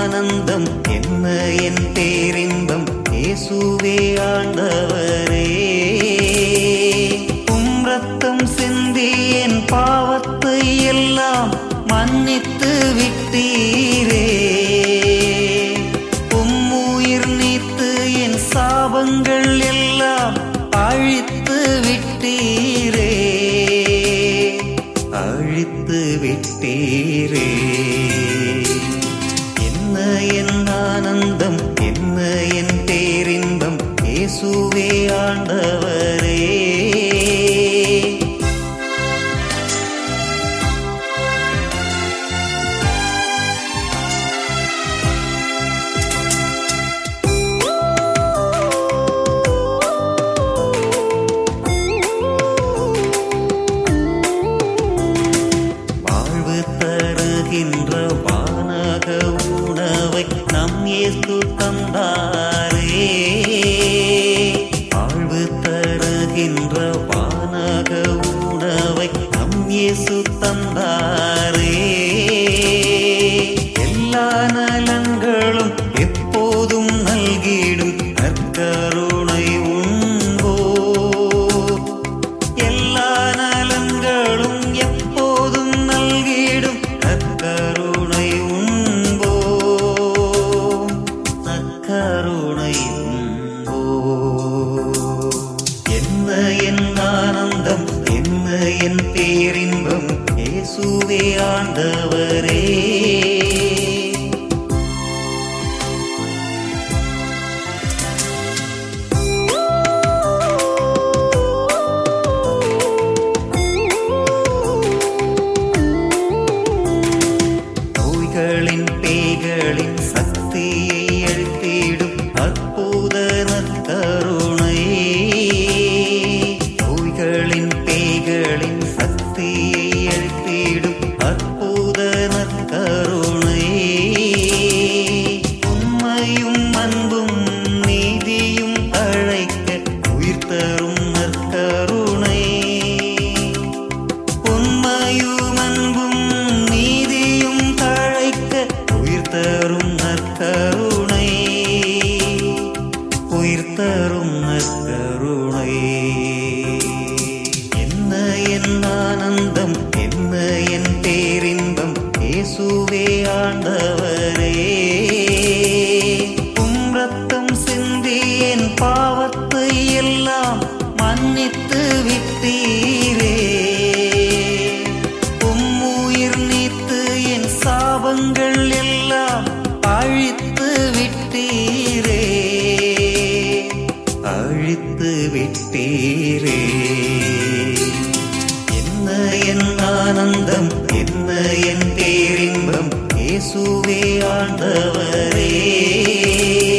ஆனந்தம், என்ன என் பேரின்பம், இயேசுவே ஆண்டவரே. உம் ரத்தம் சிந்தி என் பாவத்தை எல்லாம் மன்னித்து விட்டீரே. உம் உயிர் நீத்து என் சாபங்கள் எல்லாம் அழித்து விட்டீரே, அழித்து விட்டீரே. என்ன என் ஆனந்தம், என்ன என் பேரின்பம், இயேசுவே ஆண்டவரே. வாழ்வு தருகின்ற வானக உணவை நம் இயேசு தந்தாரே. வாழ்வு தருகின்ற வானக உணவை நம் இயேசு தந்தாரே. எல்லா நலன்களும் எப்போதும் நல்கிடும் நற்கருணை உண்டோ. எல்லா நலன்களும் எப்போதும் நல்கிடும் நற்கருணை உண்டோ, நற்கருணை உண்டோ. என்ன என் ஆனந்தம், என்ன என் பேரின்பம், இயேசுவே ஆண்டவரே. நோய்களின் பேய்களின் சக்தியை அழித்திடும் அற்புத நற்கருணை. நோய்களின் பேய்களின் சக்தியை அழித்திடும் அற்புத நற்கருணை. உண்மையும் அன்பும் நீதியும் அழைக்க உயிர் தரும் நற்கருணை. உண்மையும் அன்பும் நீதியும் தழைக்க உயிர் தரும் நற்கருணை, உயிர் தரும் நற்கருணை. என்ன என் ஆனந்தம், என்ன என் பேரின்பம், இயேசுவே ஆண்டவரே. உம் ரத்தம் சிந்தி என் பாவத்தை எல்லாம் மன்னித்து விட்டீரே. உம் உயிர் நீத்து என் சாபங்கள் எல்லாம் அழித்து விட்டீரே, அழித்து விட்டீரே. என்ன என் ஆனந்தம், என்ன என் பேரின்பம், இயேசுவே ஆண்டவரே.